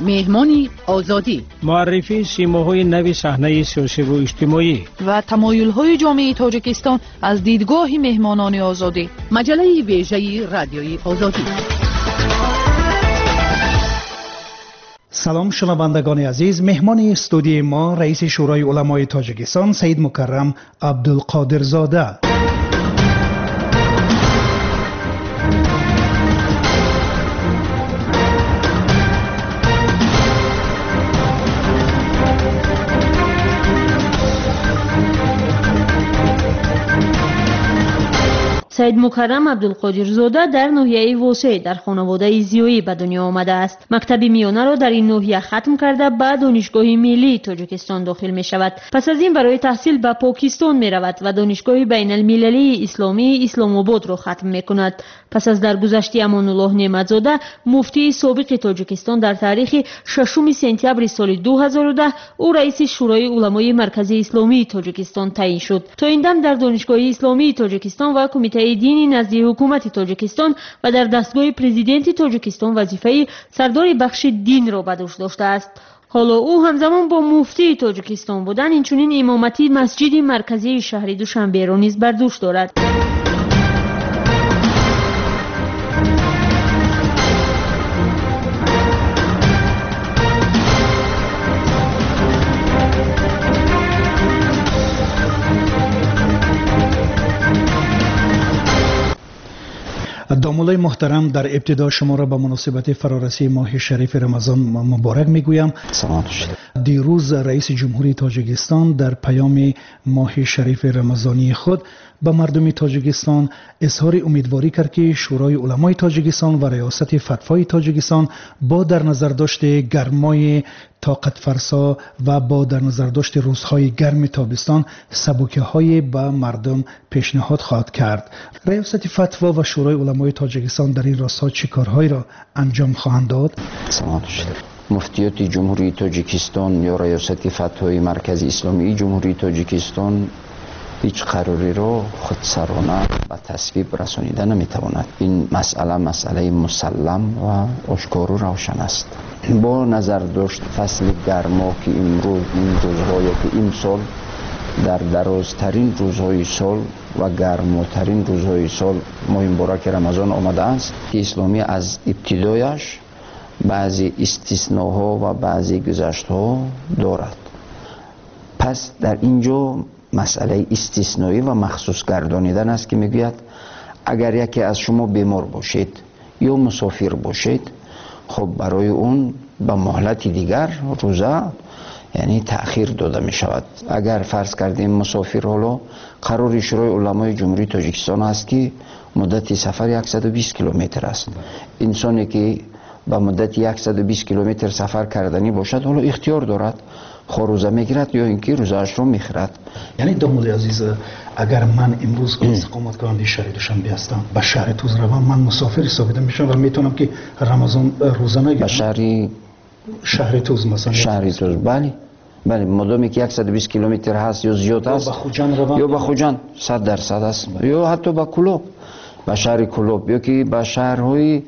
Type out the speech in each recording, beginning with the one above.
مهمانی آزادی، معرفی سیماهای نوی صحنه سیاسی و اجتماعی و تمایل‌های جامعه تاجیکستان از دیدگاه مهمانان آزادی. مجله ویژه رادیوی آزادی. سلام شنوندگان عزیز، مهمان استودیوی ما رئیس شورای علمای تاجیکستان سید مکرم عبدالقادر زاده. سید مکرم عبدالقادر زاده در ناحیه واسع در خانواده زیایی به دنیا آمده است. مکتب میانه را در این ناحیه ختم کرده به دانشگاه ملی تاجیکستان داخل می شود. پس از این برای تحصیل به پاکستان می رود و دانشگاه بین المللی اسلامی اسلام آباد را ختم می کند. پس از درگذشت امان الله نعمتزاده مفتی سابق تاجیکستان در تاریخ 6 سپتامبر سال 2010 او رئیس شورای علمای مرکزی اسلامی تاجیکستان تعیین شد. تا این دم در دانشگاه اسلامی تاجیکستان و کمیته دینی نزد حکومت تاجیکستان و در دستگاه پرزیدنت تاجیکستان وظیفه سردار بخش دین را به دوش داشته است. حالا او همزمان با مفتی تاجیکستان بودن اینچنین امامتی مسجد مرکزی شهر دوشنبه را نیز بر دوش دارد. دامولای محترم، در ابتدا شما را به مناسبت فرارسی ماه شریف رمضان مبارک میگویم. دیروز رئیس جمهوری تاجیکستان در پیام ماه شریف رمضانی خود به مردم تاجیکستان اظهار امیدواری کرد که شورای علمای تاجیکستان و ریاست فتوای تاجیکستان با در نظر داشت گرمای طاقت فرسا و با در نظر داشت روزهای گرم تابستان سبوکی‌های به مردم پیشنهاد خواهد کرد. ریاست فتوا و شورای علمای تاجیکستان در این راستا چه کارهایی را انجام خواهند داد؟ مفتیات جمهوری تاجیکستان یا ریاست فتوای مرکز اسلامی جمهوری تاجیکستان هیچ قراری را خودسرانه به تصویب رسانیده نمیتواند. این مسئله مسلم و آشکار و روشن است. با نظر داشت فصل گرما که امروز این روزهای که این سال در درازترین روزهای سال و گرماترین روزهای سال ماه مبارک رمضان آمده است که اسلامی از ابتدایش بعضی استثناها و بعضی گذشتها دارد. پس در اینجا مسئله استثنایی و مخصوص گردانیدن است که میگوید اگر یکی از شما بیمار باشید یا مسافر باشید، خب برای اون به مهلت دیگر روزه یعنی تأخیر داده می شود. اگر فرض کردیم مسافر حالا قرار شورای علمای جمهوری تاجیکستان است که مدت سفر 120 کیلومتر است. انسانی که به مدت 120 کیلومتر سفر کردنی باشد حالا اختیار دارد خود روزه میگیرد یا اینکه روزه‌اش رو میخورد. یعنی دامولی عزیز، اگر من امروز استقامت کننده شهر دوشنبه هستم به شهر توز روم، من مسافر حساب میشم و میتونم که رمضان روزه نگیرم به شهر توز مثلا. شهر توز بله مادامی که 120 کیلومتر هست یا زیاد است یا به خوجان 100% است یا حتی به کلوب، به شهر کلوب یا که به شهرهای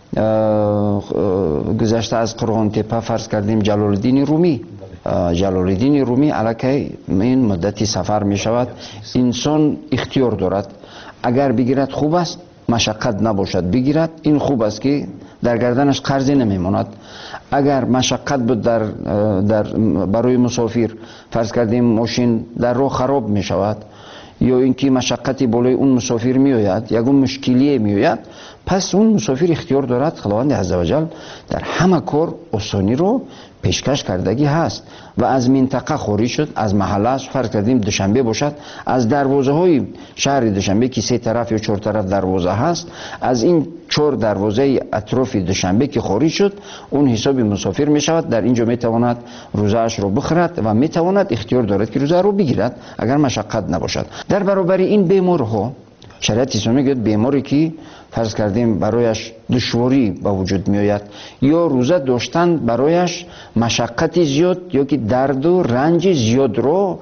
گذشته از قرغان تپه فرض کردیم جلالالدین رومی علاکه این مدتی سفر می شود. انسان اختیار دارد، اگر بگیرد خوب است، مشقت نباشد بگیرد، این خوب است که در گردنش قرضی نمی ماند. اگر مشقت بود در برای مسافر فرض کردیم ماشین در راه خراب می شود یا اینکه مشقتی بالای اون مسافر می آید، یگون مشکلی می آید، پس اون مسافر اختیار دارد. خداوند عزوجل در همه کار آسانی رو پیشکش کردگی هست و از منطقه خارج شد، از محله فرض کردیم دوشنبه باشد، از دروازه های شهر دوشنبه که 3 طرف یا 4 طرف دروازه هست، از این 4 دروازه اطراف دوشنبه که خارج شد اون حساب مسافر می شود. در اینجا می تواند روزه اش رو بخورد و می تواند اختیار دارد که روزه رو بگیرد اگر مشقت نباشد. در برابر این بیمارها شریعت اسلامی میگه بیماری که فرض کردیم برایش دشواری به وجود میآید یا روزه داشتن برایش مشقت زیاد یا که درد و رنج زیاد رو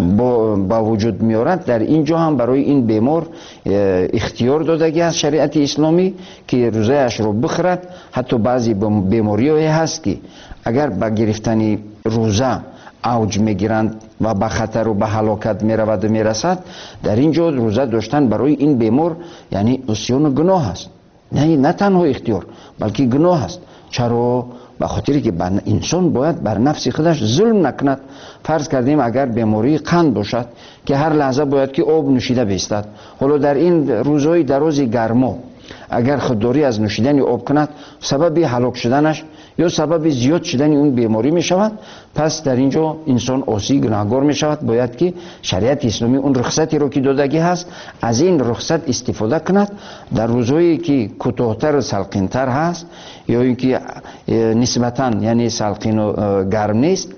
با وجود میارد، در اینجا هم برای این بیمار اختیار دادگی است شریعت اسلامی که روزه اش رو بخورد. حتی بعضی بیماری هست که اگر با گرفتن روزه اوج میگیرند و به خطر و به هلاکت میرود و میرسد، در اینجا روزه داشتن برای این بیمار یعنی عصیان گناه است، نه تنها اختیار بلکه گناه است. چرا؟ به خاطری که انسان باید بر نفس خودش ظلم نکند. فرض کردیم اگر بیماری قند باشد که هر لحظه باید که آب نوشیده بیستد، حالا در این روزهای دراز گرما اگر خودداری از نوشیدن آب کند سبب هلاک شدنش یا سبب زیاد شدن اون بیماری می شود، پس در اینجا انسان عاصی گناهکار می شود. باید که شریعت اسلامی اون رخصتی رو که دادگی هست از این رخصت استفاده کند در روزهایی که کوتاه‌تر و سلقین‌تر هست یا اینکه نسبتاً یعنی سلقین و گرم نیست،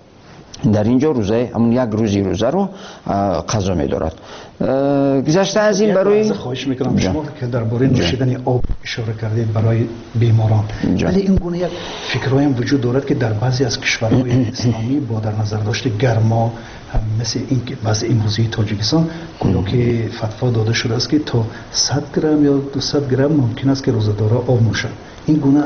در اینجا روزه همون یک روزی روزه رو قضا می دارد. گذشته از این برای خواهش میکنم شما که درباره نوشیدن آب اشاره کردید برای بیماران، ولی این گونه یک فکرایی هم وجود دارد که در بعضی از کشورهای اسلامی با در نظر داشت گرما مثل این که بعضی امروزی تاجیکستان گویا که فتوا داده شده است که تا 100 گرم یا 200 گرم ممکن است که روزه‌دارا آب نوشند. این گونه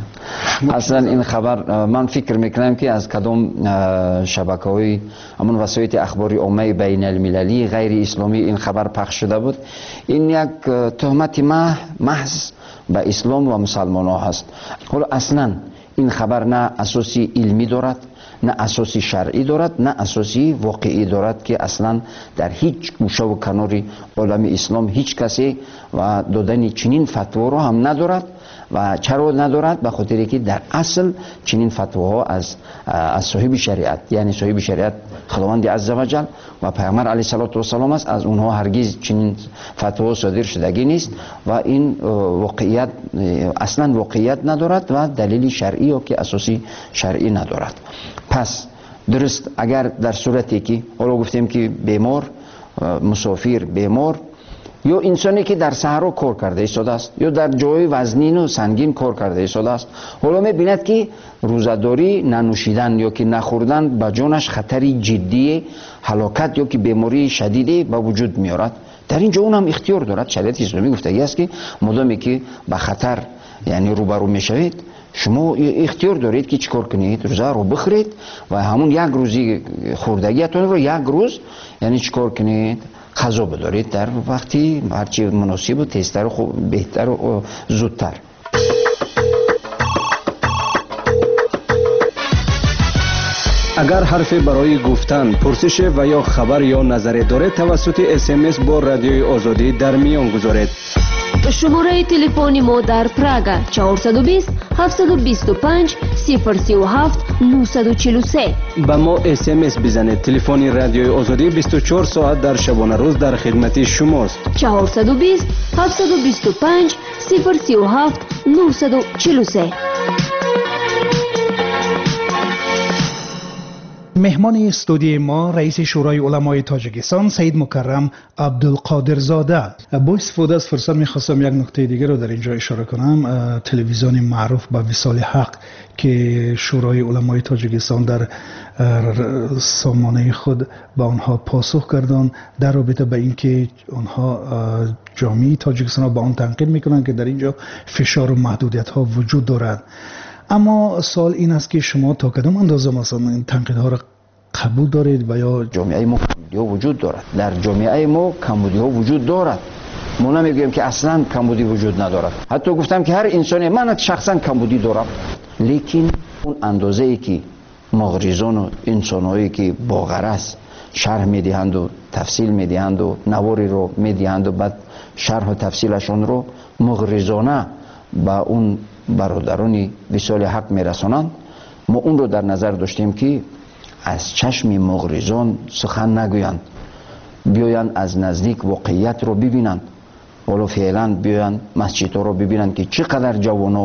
اصلا این خبر من فکر میکنم که از کدام شبکه‌های همون وسایل اخباری عامه بین المللی غیر اسلامی این خبر پخش شده بود. این یک تهمت محض به اسلام و مسلمان ها هست. حالا اصلا این خبر نه اساسی علمی دارد، نه اساسی شرعی دارد، نه اساسی واقعی دارد که اصلا در هیچ گوشه و کناری عالم اسلام هیچ کسی و دادن چنین فتوا رو هم ندارد. و چرا ندارد؟ به خاطری که در اصل چنین فتواها از صاحب شریعت یعنی صاحب شریعت خداوند عزوجل و پیامبر علیه السلام است، از اونها هرگز چنین فتوا صادر شدگی نیست و این واقعیت اصلا واقعیت ندارد و دلیل شرعی یا که اساسی شرعی ندارد. پس درست اگر در صورتی که حالا گفتیم که بیمار، مسافر بیمار یا انسانی که در صحرا کار کرده ایستاده است یا در جای وزنین و سنگین کار کرده ایستاده است، حالا می‌بیند که روزه‌داری ننوشیدن یا که نخوردن به جانش خطری جدی هلاکت یا که بیماری شدیدی به وجود میارد، در اینجا اون هم اختیار دارد. شریعت اسلامی گفتگی است که مادامی که به خطر یعنی روبرو میشوید شما اختیار دارید که چیکار کنید، روزه رو بخورید و همون یک روزی خوردگیتون رو یک روز یعنی چیکار کنید قضا بدارید در وقتی هرچی مناسب و تیزتر و بهتر و زودتر. اگر حرفی برای گفتن، پرسش و یا خبر یا نظری دارید توسط SMS با رادیوی آزادی در میان گذارید. شماره تلفن ما در پراگ 420 725 037 943. با ما SMS بزنید. تلفن رادیوی آزادی 24 ساعت در شبانه روز در خدمت شماست. 420 725 037 943. مهمان استودیوی ما رئیس شورای علمای تاجیکستان سید مکرم عبدالقادر زاده. با استفاده از فرصت میخواستم یک نکته دیگر رو در اینجا اشاره کنم. تلویزیون معروف به وصال حق که شورای علمای تاجیکستان در سامانه خود به آنها پاسخ کردند در رابطه به اینکه آنها جامعه تاجیکستان با آن تنقید میکنند که در اینجا فشار و محدودیت ها وجود دارد. اما سوال این است که شما تا کدام اندازه مثلا این تنقیدها را قبول دارید و یا جامعه ما کمبودی ها وجود دارد؟ در جامعه ما کمبودی ها وجود دارد. ما نمیگویم که اصلا کمبودی وجود ندارد. حتی گفتم که هر انسانی، من شخصا کمبودی دارم، لیکن اون اندازه ای که مغرضان و انسانهایی که با غرض شرح میدهند و تفصیل میدهند و نواری رو میدهند و بعد شرح و تفصیلشون رو مغرضانه با اون برادران وصال حق میرسانند، ما اون رو در نظر داشتیم که از چشم مغرضان سخن نگویند، بیایند از نزدیک واقعیت رو ببینند. ولو فعلا بیایند مسجد رو ببینند که چقدر جوانا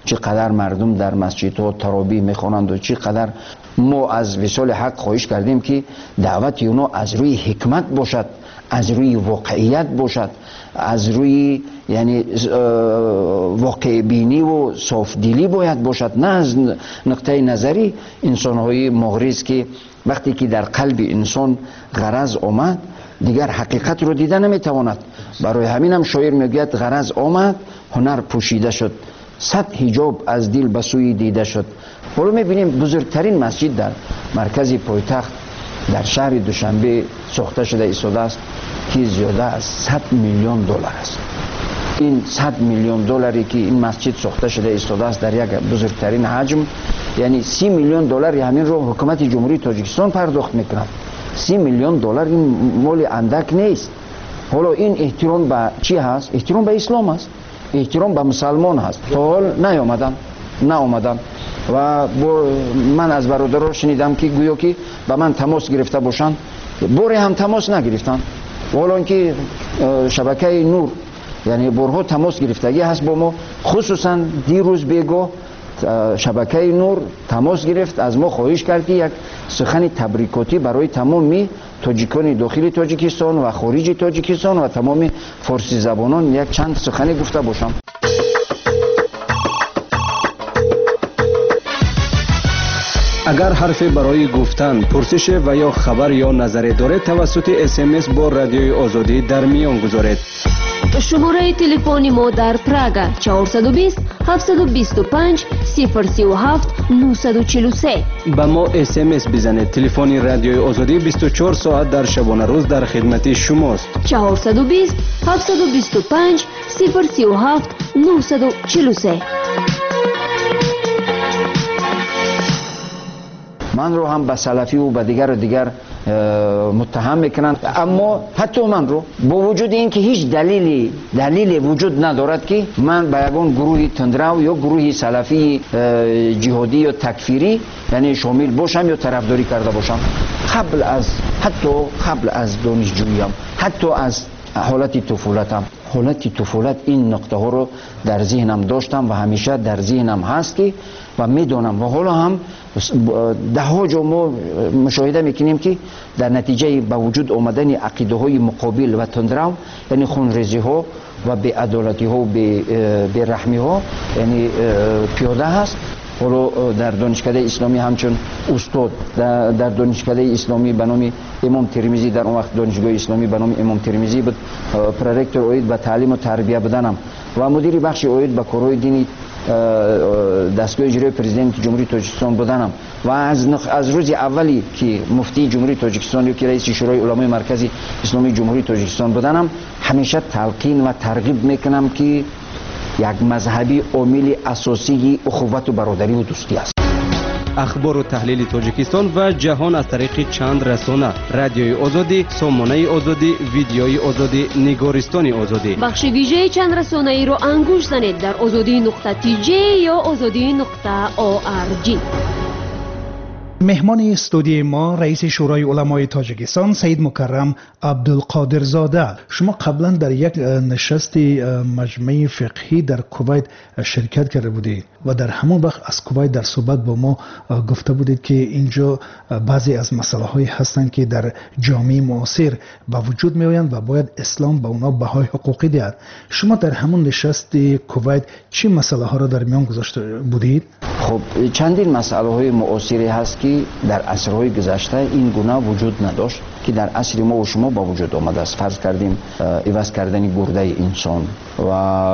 چقدر مردم در مسجدها تراویح میخوانند و چقدر ما از وصال حق خواهش کردیم که دعوت اونا از روی حکمت باشد، از روی واقعیت باشد، از روی یعنی واقع بینی و صاف دلی باید باشد، نه از نقطه نظری انسان‌های مغرض که وقتی که در قلب انسان غرض آمد دیگر حقیقت رو دیده نمیتواند. برای همین هم شاعر میگوید غرض آمد هنر پوشیده شد، صد حجاب از دل به سوی دیده شد. حالا میبینیم بزرگترین مسجد در مرکز پایتخت در شهر دوشنبه ساخته شده ایستاده است که زیاده از 100 میلیون دلار است. این 100 میلیون دلاری که این مسجد ساخته شده ایستاده است در یک بزرگترین حجم، یعنی 30 میلیون دلار همین رو حکومت جمهوری تاجیکستان پرداخت میکند. 30 میلیون دلار این مال اندک نیست. حالا این احترام به چی هست؟ احترام به اسلام است، احترام به مسلمان هست. تا حال نیامدن و من از برادرها شنیدم که گویا که به من تماس گرفته باشند، بوری هم تماس نگرفتن. حالا اینکه شبکه نور یعنی برها تماس گرفتگی هست با ما، خصوصا دیروز بگو شبکه نور تماس گرفت از ما، خواهش کرد که یک سخن تبریکاتی برای تمامی تاجیکان داخل تاجیکستان و خارج تاجیکستان و تمام فارسی زبانان یک چند سخنی گفته باشم. اگر حرفی برای گفتن، پرسش و یا خبر یا نظری دارید توسط SMS با رادیوی آزادی در میان گذارید. شماره تلفن ما در پراگ 420 725 037 943. با ما SMS بزنید. تلفن رادیوی آزادی 24 ساعت در شبانه روز در خدمت شماست. 420 725 037 943. من رو هم به سلفی و به دیگر متهم میکنند، اما حتی من رو با وجود این که هیچ دلیلی وجود ندارد که من به یگان گروه تندرو یا گروه سلفی جهادی یا تکفیری یعنی شامل باشم یا طرفداری کرده باشم. حتی قبل از دانشجوییم، حتی از حالت طفولت این نقطه ها رو در ذهنم داشتم و همیشه در ذهنم هست که و میدونم و حالا هم ده ها جا ما مشاهده میکنیم که در نتیجه با وجود آمدن عقیده های مقابل و تندرو یعنی خونریزی ها و بی‌عدالتی ها و بی‌رحمی ها یعنی پیاده هست. حالا در دانشکده اسلامی همچون استاد در دانشکده اسلامی به نام امام ترمذی، در اون وقت دانشگاه اسلامی به نام امام ترمذی بود، پرورکتور اوید به تعلیم و تربیه بودنم و مدیر بخش اوید به کارهای دینی دستگاه اجرایی پرزیدنت جمهوری تاجیکستان بودنم و از روز اولی که مفتی جمهوری تاجیکستان یا که رئیس شورای علمای مرکزی اسلامی جمهوری تاجیکستان بودنم همیشه تلقین و ترغیب میکنم که یک مذهبی عامل اساسی اخوت و برادری و دوستی است. اخبار و تحلیل تاجیکستان و جهان از طریق چند رسانه: رادیوی آزادی، سامانه آزادی، ویدیوی آزادی، نگارستان آزادی. بخش ویژه چند رسانه ای رو انگوش زنید در azadi.tj یا azadi.org. مهمان استودیوی ما رئیس شورای علمای تاجیکستان سید مکرم عبدالقادر زاده. شما قبلا در یک نشست مجمع فقهی در کویت شرکت کرده بودید و در همون وقت از کویت در صحبت با ما گفته بودید که اینجا بعضی از مسائل هایی هستند که در جامعه معاصر به وجود می آیند و باید اسلام به اونا بهای حقوقی دهد. شما در همون نشست کویت چه مسائل ها را در میان گذاشته بودید؟ خب چندین مسئله های معاصری هست که در عصرهای گذشته این گونه وجود نداشت که در عصر ما و شما با وجود آمده است. فرض کردیم عوض کردن گرده انسان و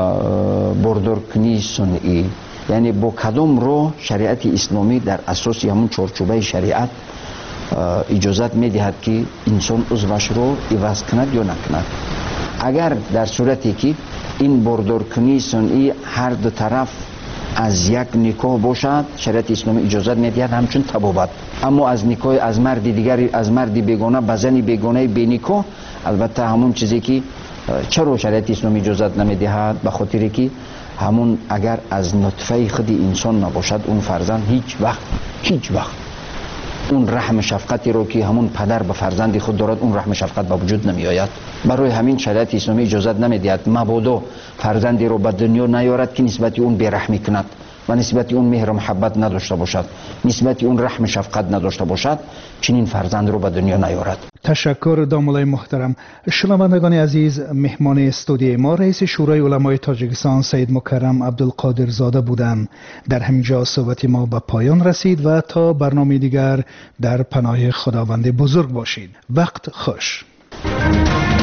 بردارکنی صنعی، یعنی با کدام رو شریعت اسلامی در اساس همون چارچوبه شریعت اجازت میدهد که انسان عضوش رو عوض کند یا نکند. اگر در صورتی که این بردارکنی صنعی هر دو طرف از یک نکاح باشد شریعت اسلامی اجازت میدهد همچون طبابت، اما از نکاح از مرد دیگری از مرد بیگانه به زن بیگانه بی نکاح البته همون چیزی که چرا شریعت اسلامی اجازت نمیدهد به خاطری که همون اگر از نطفه خود انسان نباشد اون فرزند هیچ وقت اون رحم شفقتی رو که همون پدر به فرزند خود دارد اون رحم شفقت به وجود نمی آید. برای همین شریعت اسلامی اجازت نمی دهد مبادا فرزندی رو به دنیا نیارد که نسبت اون بیرحمی کند و نسبت اون مهر و محبت نداشته باشد، نسبت اون رحم شفقت نداشته باشد، چنین فرزند رو به دنیا نیارد. تشکر دامولای محترم. شنوندگان عزیز، مهمان استودیوی ما رئیس شورای علمای تاجیکستان سید مکرم عبدالقادر زاده بودند. در همینجا صحبت ما به پایان رسید و تا برنامه دیگر در پناه خداوند بزرگ باشید. وقت خوش.